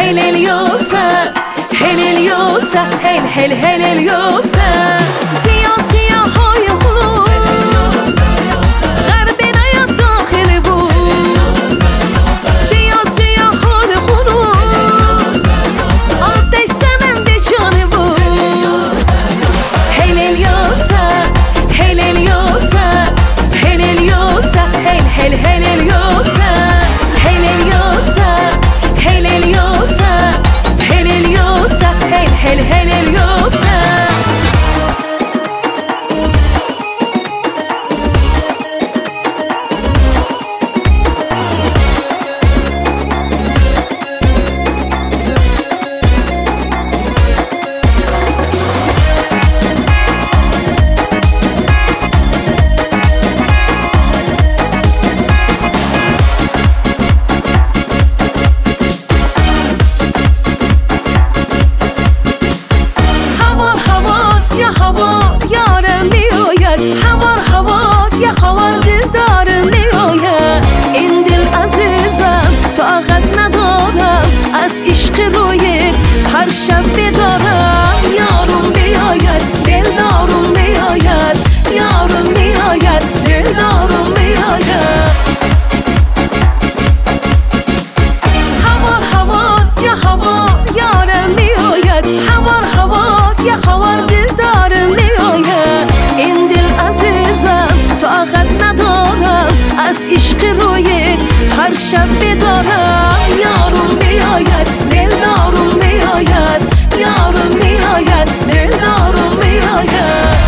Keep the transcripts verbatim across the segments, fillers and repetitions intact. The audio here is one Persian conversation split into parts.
هلليوسا هلليوسا هل هل هلليوسا سيا سيا هاي هلو غربنا يا داخل بو سيا سيا هاي هلو آتش زنم به جان بو هلليوسا هلليوسا هلليوسا هل هل هلليوسا هلليوسا هلليوسا هلليوسا هل هل هلليوسا هر شب بدارم یارم بیاید دلدارم بیاید یارم بیاید دلدارم بیاید هوار هوار یا هوار یارم بیاید هوار هوار یا هوار دلدارم بیاید این دل عزیزم طاقت ندارم از عشق روی هر شب بدارم یارم بیاید دلدارم بیاید یارم بیاید دلدارم بیاید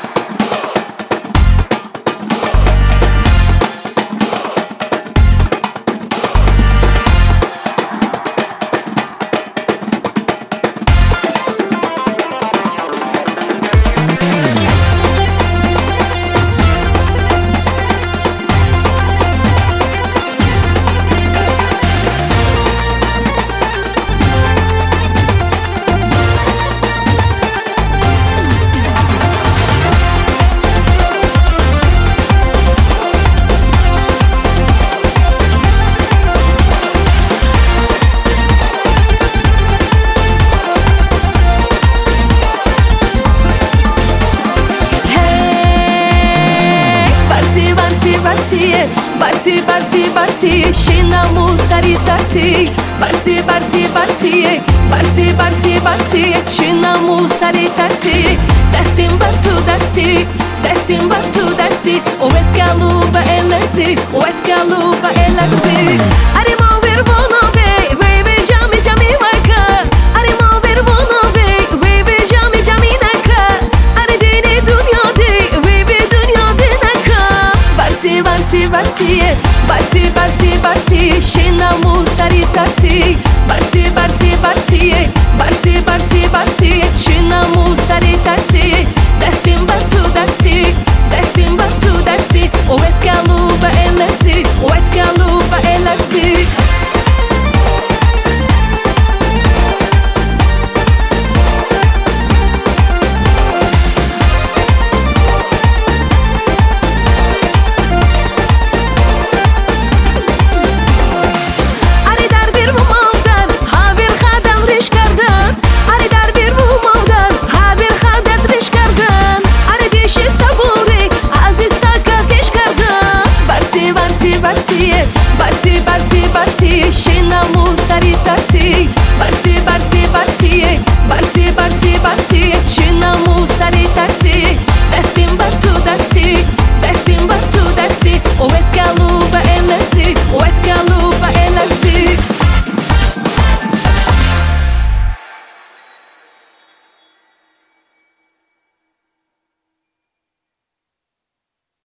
برسی برسی برسی شینمو سری ترسی برسی برسی برسی برسی برسی برسی شینمو سری ترسی دستیم بر تو دستی دستیم بر تو دستی اوت گلو با الرزی اوت گلو با الرزی